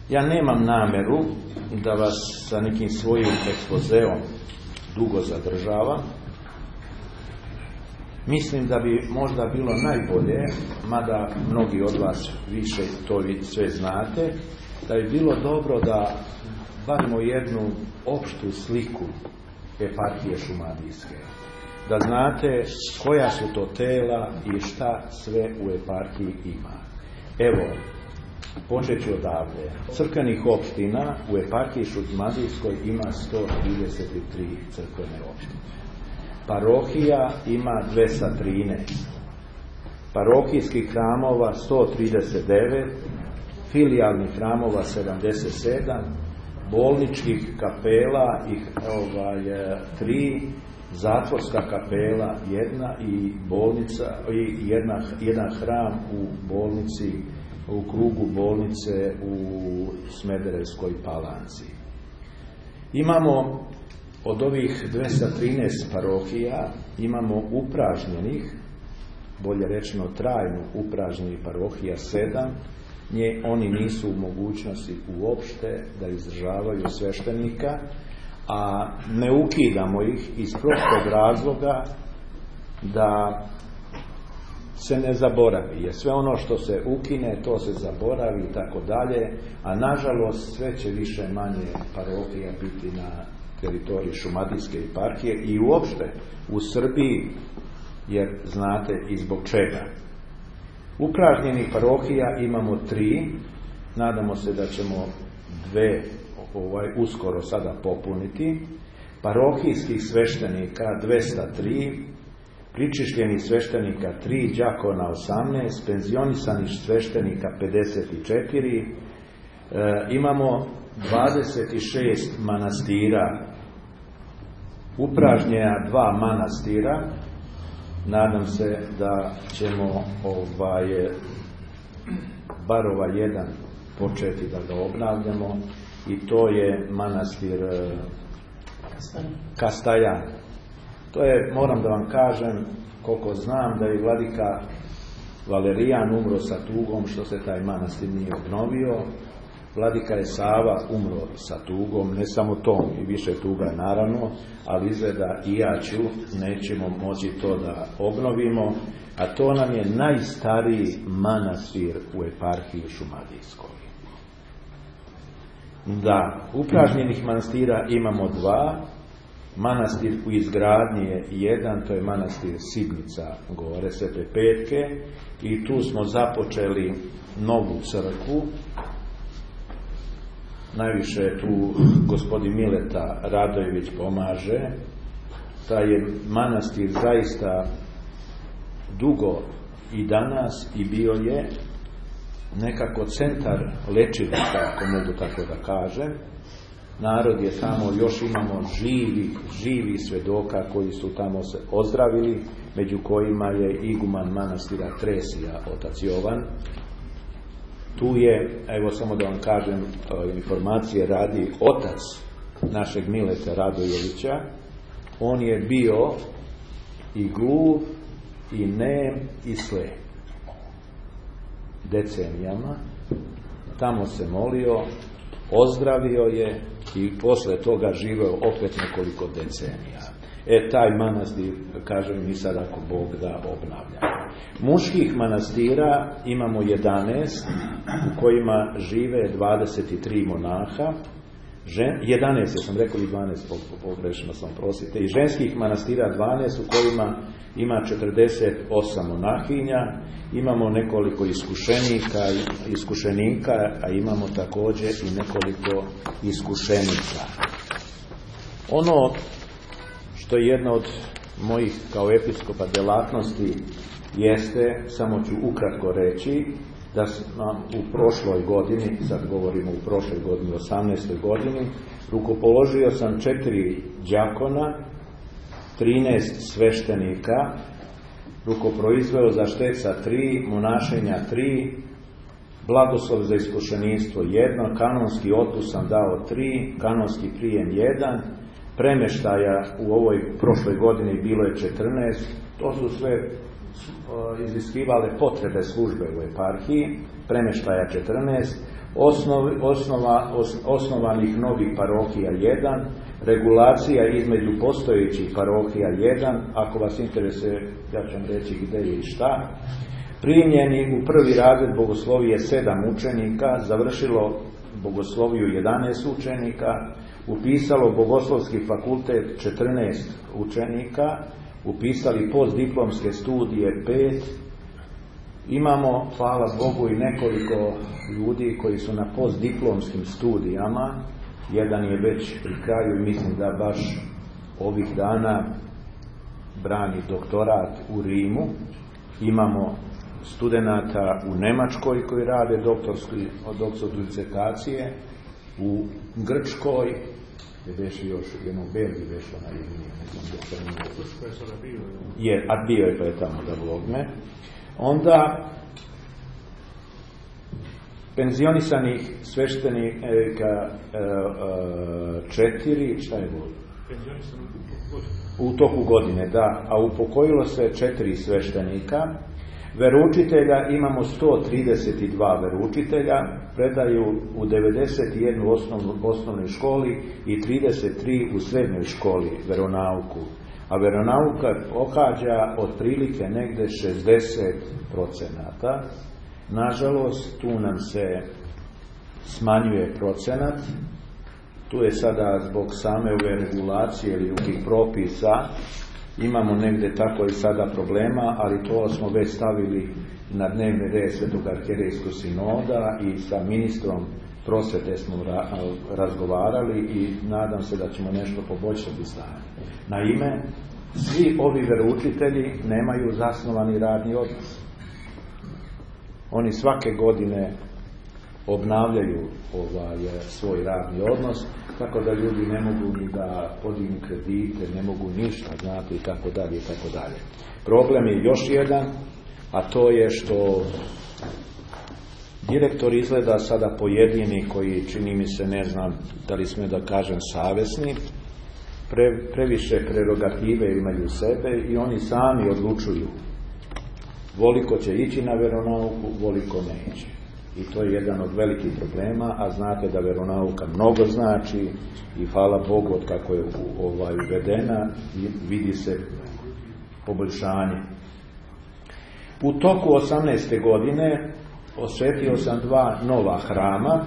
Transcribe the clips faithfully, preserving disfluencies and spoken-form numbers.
Ja nemam nameru da vas sa nekim svojim ekspozeom dugo zadržavam. Mislim da bi možda bilo najbolje, mada mnogi od vas više to vi sve znate, da bi bilo dobro da barimo jednu opštu sliku eparhije šumadijske. Da znate koja su to tela i šta sve u eparhiji ima. Evo, počet ću odavde. Crkvenih opština u eparhiji šumadijskoj ima sto trideset tri crkvene opštine. Parohija ima dvesta trinaest. Parohijskih hramova sto trideset devet, filijalnih hramova sedamdeset sedam, bolničkih kapela ih ovaj, tri, zatvorska kapela jedna i bolnica i jedna, jedan hram u bolnici, u krugu bolnice u Smederevskoj Palanci. Imamo od ovih dvesta trinaest parohija, imamo upražnjenih, bolje rečeno trajno upražnjenih parohija sedam, nje oni nisu u mogućnosti uopšte da izdržavaju sveštenika, a ne ukidamo ih iz prostog razloga da se ne zaboravi, jer sve ono što se ukine, to se zaboravi i tako dalje, a nažalost sve će više manje parohija biti na teritoriji šumadijske eparhije i uopšte u Srbiji, jer znate i zbog čega. Upražnjenih parohija imamo tri, nadamo se da ćemo dve ovaj, uskoro sada popuniti. Parohijskih sveštenika dvesta tri, pričišljenih sveštenika tri, đakona osamnaest, penzionisanih sveštenika pedeset četiri, e, imamo dvadeset šest manastira, upražnjena dva manastira. Nadam se da ćemo ovaj, bar ovaj jedan početi da ga obnavljamo, i to je manastir Kastajan. To je, moram da vam kažem, koliko znam, da je vladika Valerijan umro sa tugom što se taj manastir nije obnovio. Vladika je Sava umro sa tugom, ne samo tom, i više tuga naravno, ali izgleda i ja ću, nećemo moći to da obnovimo, a to nam je najstariji manastir u eparhiji šumadijskoj. Da, upražnjenih manastira imamo dva, manastir u izgradnji je jedan, to je manastir Sidnica gore, Svete Petke, i tu smo započeli novu crkvu. Najviše tu gospodin Mileta Radojević pomaže. Taj je manastir zaista dugo i danas i bio je nekako centar lečilišta, ako mogu tako da kažem. Narod je tamo, još imamo živi, živi svedoka koji su tamo se ozdravili, među kojima je iguman manastira Tresija, otac Jovan. Tu je, evo samo da vam kažem, informacije radi, otac našeg Mileta Radojevića. On je bio i gluv, i nem, i slep. Decenijama. Tamo se molio, ozdravio je i posle toga živeo opet nekoliko decenija. E, taj manastir, kažem mi sad ako Bog da, obnavlja. Muških manastira imamo jedanaest, u kojima žive dvadeset tri monaha. Žen, jedanaest, ja sam rekao i dvanaest, pogrešno sam, prosite. I ženskih manastira dvanaest, u kojima ima četrdeset osam monahinja. Imamo nekoliko iskušenika, iskušenika, a imamo također i nekoliko iskušenika. Ono što je jedna od mojih kao episkopa delatnosti jeste, samo ću ukratko reći, da sam u prošloj godini, sad govorimo u prošloj godini, osamnaestoj godini, rukopoložio sam četiri đakona, trinaest sveštenika, rukoproizveo za šteca tri, monašenja tri, blagoslov za iskušeništvo jedno, kanonski otpust sam dao tri, kanonski prijem jedan, premeštaja u ovoj prošloj godini bilo je četrnaest, to su sve iziskivale potrebe službe u eparhiji, premeštaja četrnaest, osnov, osnova, os, osnovanih novih parohija jedan, regulacija između postojećih parohija jedan, ako vas interesuje, ja ću vam reći gdje i šta. Primljeni u prvi razred bogoslovije sedam učenika, završilo bogosloviju jedanaest učenika, upisalo bogoslovski fakultet četrnaest učenika, upisali postdiplomske studije pet. Imamo, hvala Bogu, i nekoliko ljudi koji su na postdiplomskim studijama. Jedan je već pri kraju, mislim da baš ovih dana brani doktorat u Rimu. Imamo studenata u Nemačkoj koji rade doktorske disertacije, u Grčkoj, gdje veši još jedno Belgiji vešlo na jedini, ne znam da se nije. Je, a bio je pa je tamo da blogme. Onda penzionisanih sveštenika četiri, šta je bilo? U toku godine, da, a upokojilo se četiri sveštenika. Veroučitelja imamo sto trideset dva veroučitelja, predaju u devedeset jedan osnovnoj osnovnoj školi i trideset tri u srednjoj školi veronauku. A veronauka pohađa otprilike negde šezdeset procenata. Nažalost, tu nam se smanjuje procenat. Tu je sada zbog same ove regulacije ili drugih propisa imamo negde tako i sada problema, ali to smo već stavili na dnevni red Svetog arhijerejskog sinoda i sa ministrom prosvete smo razgovarali i nadam se da ćemo nešto poboljšati stanje. Naime, svi ovi veroučitelji nemaju zasnovani radni odnos. Oni svake godine obnavljaju ovaj, svoj radni odnos, tako da ljudi ne mogu ni da podignu kredite, ne mogu ništa, znate, i tako dalje, i tako dalje. Problem je još jedan, a to je što direktor izgleda sada pojedini koji, čini mi se, ne znam da li sme da kažem savesni, pre, previše prerogative imaju sebe i oni sami odlučuju voliko će ići na veronauku, voliko neće. I to je jedan od velikih problema, a znate da veronauka mnogo znači i hvala Bogu od kako je ovaj uvedena i vidi se poboljšanje. U toku osamnaeste godine osvetio sam dva nova hrama,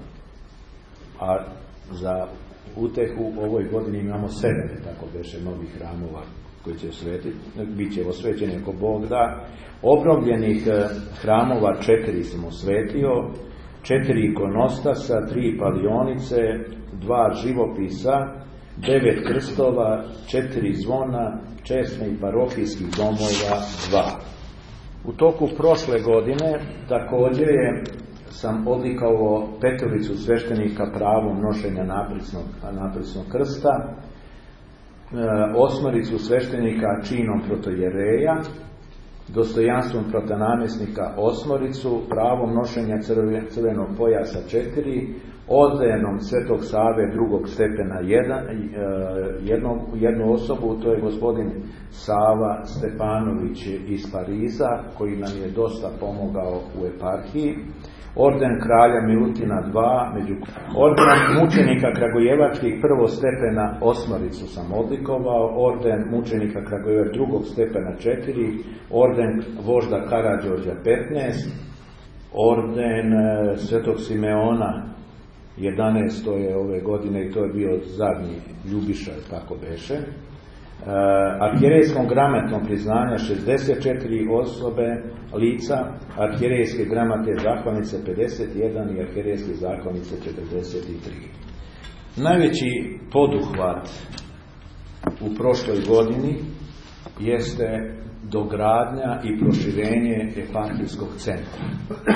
a za utehu u ovoj godini imamo sedam, tako beše, novih hramova koji će osvetiti, bit će osvećeni ako Bog da. Obnovljenih hramova četiri sam osvetio, četiri ikonostasa, tri palionice, dva živopisa, devet krstova, četiri zvona, česmi parohijskih domova, dva. U toku prošle godine također je sam odlikao petoricu sveštenika pravom nošenja naprisnog, naprisnog krsta, osmoricu sveštenika činom protojereja, dostojanstvom protonamjesnika osmoricu, pravom nošenja crve, crvenog pojasa četiri, ordenom Svetog Save drugog stepena jedan, jednog, jednu osobu, to je gospodin Sava Stepanović iz Pariza, koji nam je dosta pomogao u eparhiji. Orden kralja Milutina dva, među orden mučenika kragujevačkih prvog stepena osmoricu sam odlikovao, orden mučenika Kragujevačkih drugog stepena četiri, orden vožda Karađorđa petnaest, orden Svetog Simeona jedanaest, to je ove godine i to je bio zadnji Ljubiša, tako beše. Uh, arhijerejskom gramatnom priznanja šezdeset četiri osobe, lica, arhijerejske gramate zahvalnice pedeset jedan i arhijerejske zahvalnice četrdeset tri. Najveći poduhvat u prošloj godini jeste dogradnja i proširenje eparhijskog centra.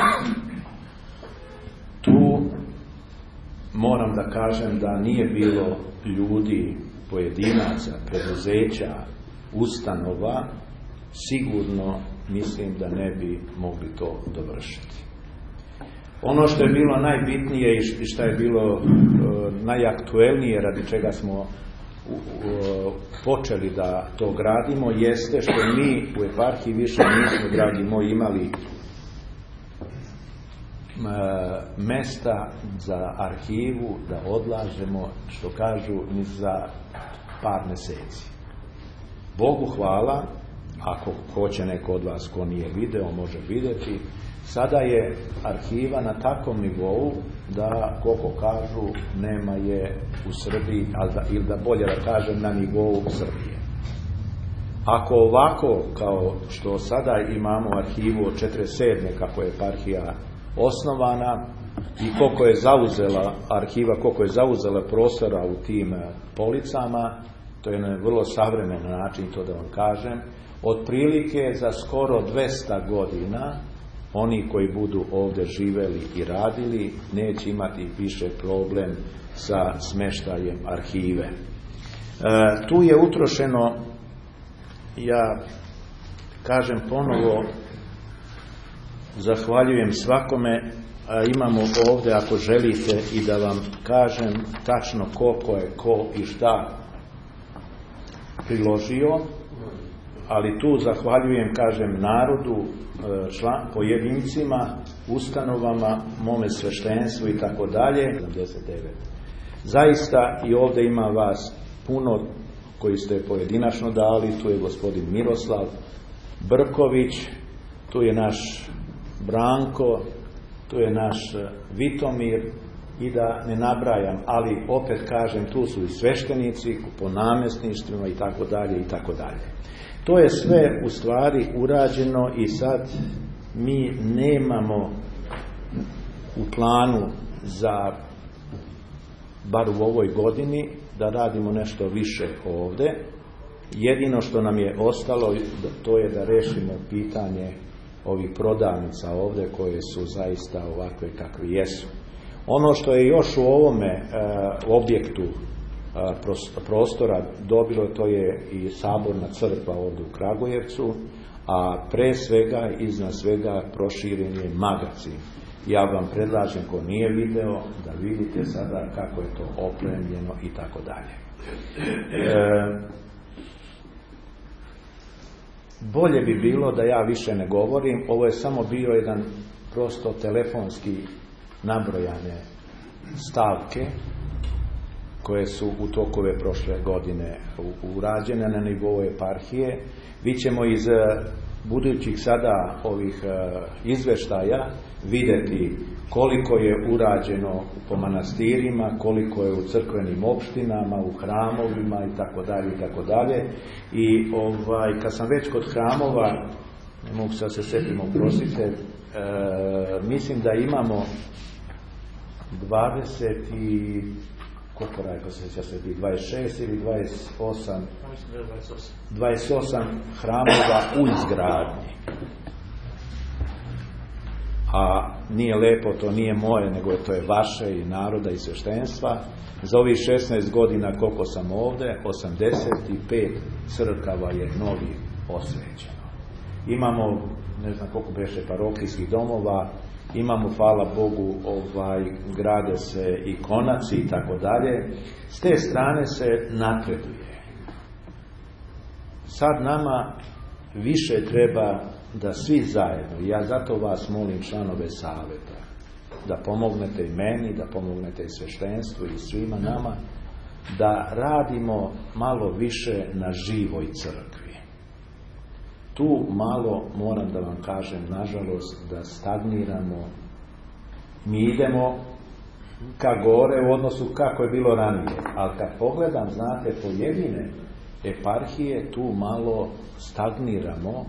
Tu moram da kažem da nije bilo ljudi, pojedinaca, preduzeća, ustanova, sigurno mislim da ne bi mogli to dovršiti. Ono što je bilo najbitnije i što je bilo uh, najaktuelnije, radi čega smo uh, uh, počeli da to gradimo, jeste što mi u eparhiji više nismo, dragi moji, imali mesta za arhivu da odlažemo, što kažu, ni za par mjeseci. Bogu hvala, ako hoće neko od vas ko nije video, može vidjeti, sada je arhiva na takvom nivou da, koliko kažu, nema je u Srbiji, ili da bolje da kažem, na nivou Srbije. Ako ovako, kao što sada imamo arhivu od četrdeset sedme kako je eparhija osnovana i koliko je zauzela arhiva, koliko je zauzela prostora u tim policama, to je na vrlo savremen način, to da vam kažem, otprilike za skoro dvesta godina oni koji budu ovdje živeli i radili neće imati više problem sa smještajem arhive. E, tu je utrošeno, ja kažem ponovo, zahvaljujem svakome, a imamo ovdje, ako želite, i da vam kažem tačno koliko je ko i šta priložio, ali tu zahvaljujem, kažem, narodu, član, pojedincima, ustanovama, mome sveštenstvu i tako dalje. Zaista i ovdje ima vas puno koji ste pojedinačno dali. Tu je gospodin Miroslav Brković, tu je naš Branko, tu je naš Vitomir i da ne nabrajam, ali opet kažem, tu su i sveštenici po namjesništvima i tako dalje i tako dalje. To je sve u stvari urađeno i sad mi nemamo u planu za, bar u ovoj godini, da radimo nešto više ovdje. Jedino što nam je ostalo, to je da rešimo pitanje ovih prodavnica ovdje koje su zaista ovakve kakve jesu. Ono što je još u ovome e, objektu e, prostora dobilo, to je i saborna crkva ovdje u Kragujevcu, a pre svega, iznad svega, proširen je magacin. Ja vam predlažem, ko nije video, da vidite sada kako je to opremljeno i tako dalje. Bolje bi bilo da ja više ne govorim, ovo je samo bio jedan prosto telefonski nabrojane stavke koje su u tokove prošle godine urađene na nivou eparhije. Vi ćemo iz budućih sada ovih izveštaja vidjeti koliko je urađeno po manastirima, koliko je u crkvenim opštinama, u hramovima i tako dalje i tako dalje. I ovaj, kad sam već kod hramova, ne mogu sad se sjetiti, oprostite, e, mislim da imamo dvadeset i koliko rajko se sjeća se dvadeset šest ili dvadeset osam dvadeset osam hramova u izgradnji. A nije lepo, to nije moje, nego to je vaše i naroda i sveštenstva. Za ovih šesnaest godina koliko sam ovdje, osamdeset pet crkava je novi osvećeno. Imamo, ne znam koliko beše, parohijskih domova, imamo, hvala Bogu, ovaj, grade se i konaci i tako dalje. S te strane se napreduje. Sad nama više treba da svi zajedno, i ja zato vas molim, članove saveta, da pomognete i meni, da pomognete i sveštenstvu i svima nama, da radimo malo više na živoj crkvi. Tu malo, moram da vam kažem, nažalost, da stagniramo. Mi idemo ka gore u odnosu kako je bilo ranije. Ali kad pogledam, znate, pojedine eparhije, tu malo stagniramo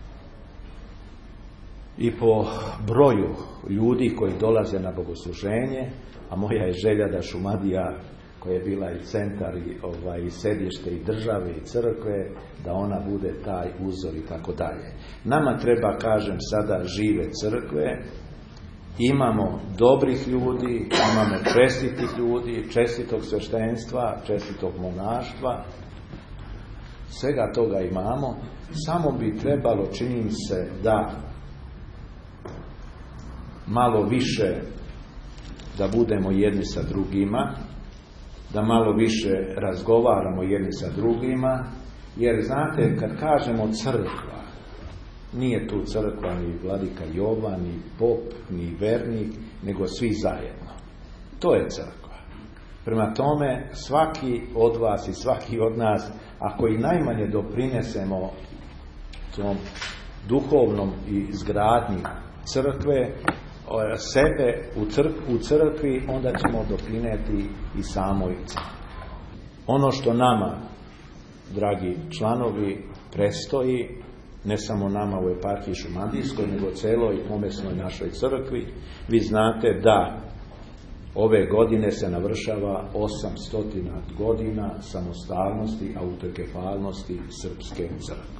i po broju ljudi koji dolaze na bogosluženje, a moja je želja da Šumadija, koja je bila i centar i, ovaj, i sedište i države i crkve, da ona bude taj uzor i tako dalje. Nama treba, kažem sada, žive crkve, imamo dobrih ljudi, imamo čestitih ljudi, čestitog sveštenstva, čestitog monaštva, svega toga imamo, samo bi trebalo, čini se, da malo više da budemo jedni sa drugima, da malo više razgovaramo jedni sa drugima, jer znate, kad kažemo crkva, Nije tu crkva ni vladika Jovan, ni pop, ni vernik, nego svi zajedno. To je crkva. Prema tome, svaki od vas i svaki od nas, ako i najmanje doprinesemo tom duhovnom izgradnji crkve, sebe u, crk- u crkvi, onda ćemo doprineti i samoj crkvi. Ono što nama, dragi članovi, predstoji, ne samo nama u eparhiji Šumadijskoj, nego celoj pomesnoj našoj crkvi, vi znate da ove godine se navršava osamsto godina samostalnosti, autokefalnosti srpske crkve.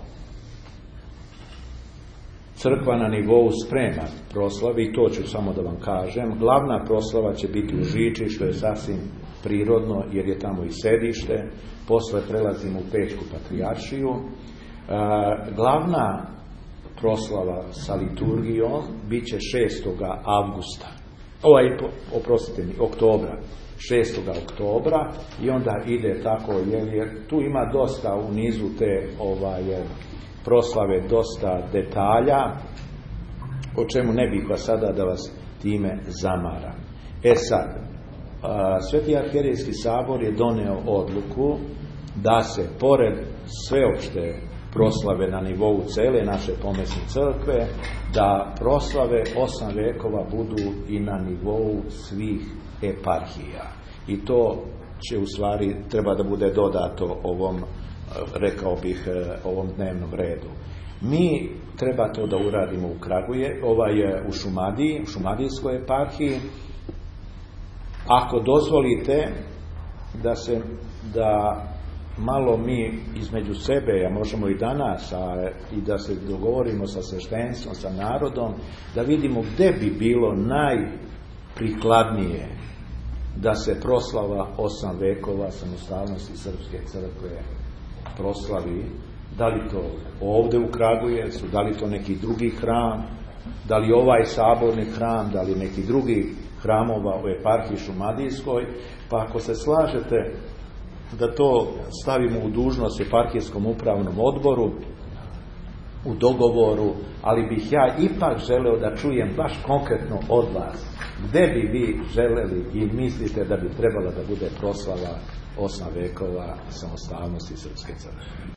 Crkva na nivou sprema proslavi, to ću samo da vam kažem. Glavna proslava će biti u Žiči, što je sasvim prirodno, jer je tamo i sedište. Posle prelazimo u Pećku patrijaršiju. E, glavna proslava sa liturgijom bit će šestog avgusta. Ovaj, oprostite mi, oktobra. šestog oktobra i onda ide tako, jer, jer tu ima dosta u nizu te ovaj, proslave, dosta detalja, o čemu ne bih vas sada da vas time zamaram. E sad, Sveti arhijerejski sabor je doneo odluku da se pored sveopšte proslave na nivou cele naše pomesne crkve, da proslave osam vekova budu i na nivou svih eparhija. I to će u stvari treba da bude dodato ovom, rekao bih, ovom dnevnom redu. Mi treba to da uradimo u Kraguje, ovaj u Šumadiji, u Šumadijskoj eparhiji. Ako dozvolite da se da malo mi između sebe, a možemo i danas, a i da se dogovorimo sa sveštenstvom, sa narodom, da vidimo gde bi bilo najprikladnije da se proslava osam vekova samostalnosti srpske crkve proslavi. Da li to ovde u Kragujevcu, da li to neki drugi hram, da li ovaj saborni hram, da li neki drugi hramova u eparhiji Šumadijskoj, pa ako se slažete da to stavimo u dužnost eparhijskom upravnom odboru u dogovoru, ali bih ja ipak želeo da čujem baš konkretno od vas gde bi vi želeli i mislite da bi trebala da bude proslava osam vekova samostalnosti srpske crkve.